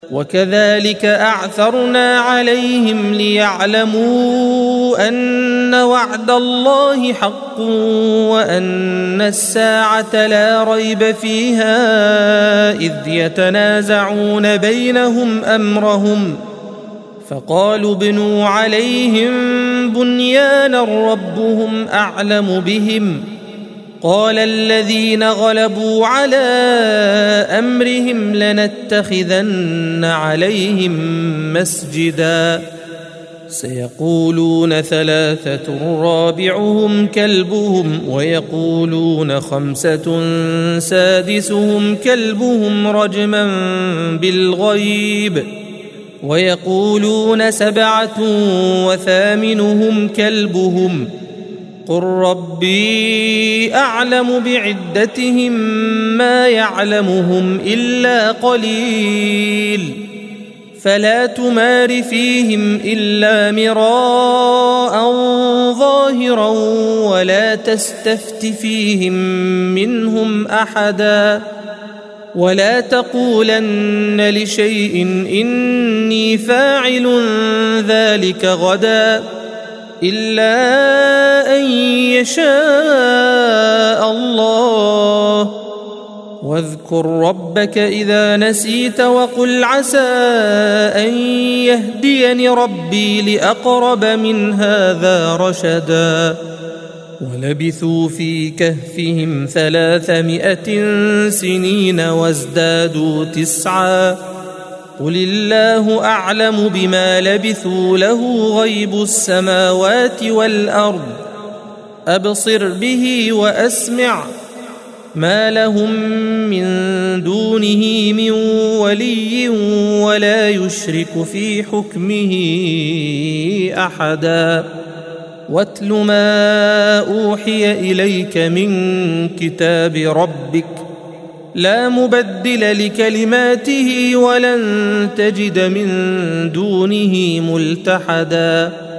وكذلك أعثرنا عليهم ليعلموا أن وعد الله حق وأن الساعة لا ريب فيها إذ يتنازعون بينهم أمرهم فقالوا ابنوا عليهم بنيانا ربهم أعلم بهم قال الذين غلبوا على أمرهم لنتخذن عليهم مسجدا سيقولون ثلاثة رابعهم كلبهم ويقولون خمسة سادسهم كلبهم رجما بالغيب ويقولون سبعة وثامنهم كلبهم قل ربي أعلم بعدتهم ما يعلمهم إلا قليل فلا تمار فيهم إلا مراء ظاهرا ولا تستفت فيهم منهم أحدا ولا تقولن لشيء إني فاعل ذلك غدا إلا أن يشاء الله واذكر ربك إذا نسيت وقل عسى أن يهديني ربي لأقرب من هذا رشدا ولبثوا في كهفهم 300 سنين وازدادوا 9 قل الله أعلم بما لبثوا له غيب السماوات والأرض أبصر به وأسمع ما لهم من دونه من ولي ولا يشرك في حكمه أحدا واتل ما أوحي إليك من كتاب ربك لا مبدل لكلماته ولن تجد من دونه ملتحدا